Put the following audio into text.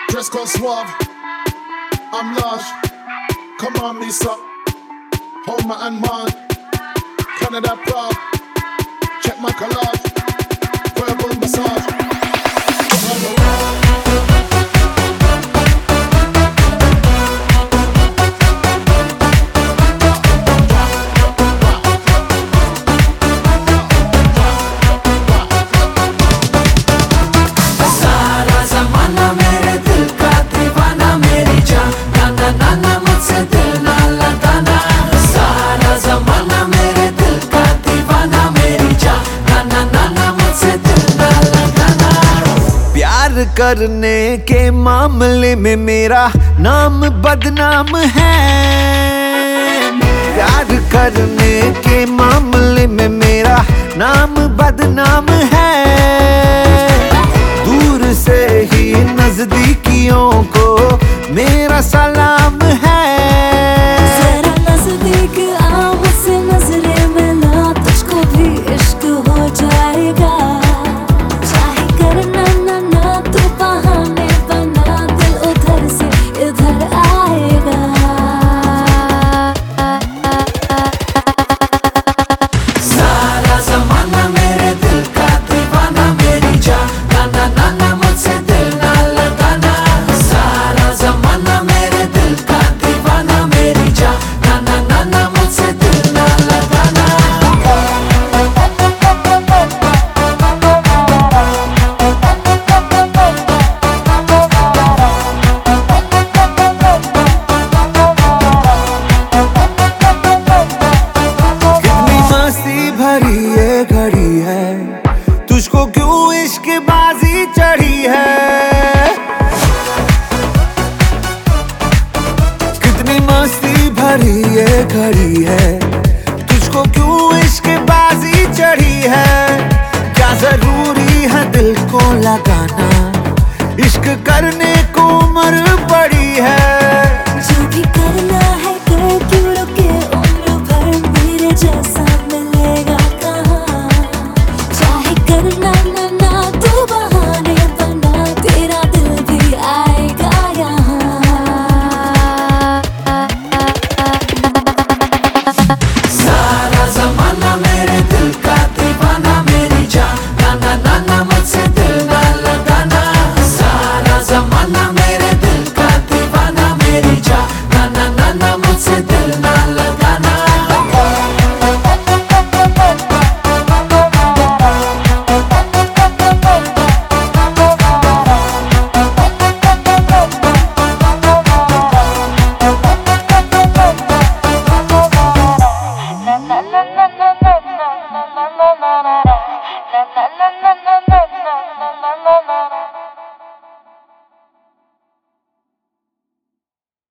Dress code suave, I'm large. Come on, Lisa. Hold my hand, man. Canada proud. Check my collage. Verbal massage. करने के मामले में मेरा नाम बदनाम है। प्यार करने के मामले में मेरा नाम बदनाम है। दूर से ही नजदीकियों को मेरा सलाम है। जरा नजदीक आ मुझसे नजरें मिला, तुझको भी इश्क हो जाएगा। चाहे करना बहाने बना, दिल उधर से इधर आएगा। सारा ज़माना मेरे दिल का दीवाना, मेरी जान ना ना ना मुझसे दिल ना लगाना। सारा ज़माना मेरे दिल का दीवाना, मेरी जान ना ना ना मुझसे दिल ना लगाना। भरी ये घड़ी है, तुझको क्यों इश्क बाजी चढ़ी है। कितनी मस्ती भरी ये घड़ी है, तुझको क्यों इश्क बाजी चढ़ी है। क्या जरूरी है दिल को लगाना, इश्क करने को उम्र पड़ी है। जो भी करना है कर, क्यों रुके उम्र भर मेरे जैसा मिलेगा कहाँ। चाहे करना ना ना तू बहाने बना, तेरा दिल भी आएगा यहाँ। सारा ज़माना मेरे दिल का दीवाना, मेरी जान ना ना ना ना मुझसे दिल ना लगाना। सारा ज़माना मेरे दिल का दीवाना, मेरी जान ना ना ना ना मुझसे दिल ना लगाना। Na na na na na na na na na na na.